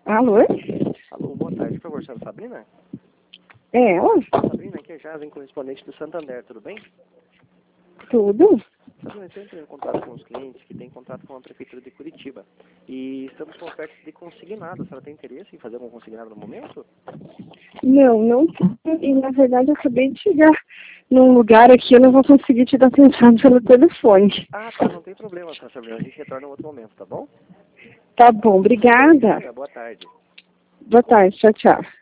Alô? Alô, boa tarde. Por favor, senhora Sabrina? É ela? Sabrina, aqui é Jazem, correspondente do Santander, tudo bem? Tudo? Sabrina, estou entrando em contato com os clientes que têm contrato com a Prefeitura de Curitiba. E estamos com ofertas de consignado. A senhora tem interesse em fazer algum consignado no momento? Não. E na verdade eu acabei de chegar num lugar aqui, eu não vou conseguir te dar atenção pelo telefone. Ah, tá, não tem problema, senhora Sabrina. A gente retorna em outro momento, tá bom? Tá bom, obrigada. Boa tarde. Boa tarde, tchau, tchau.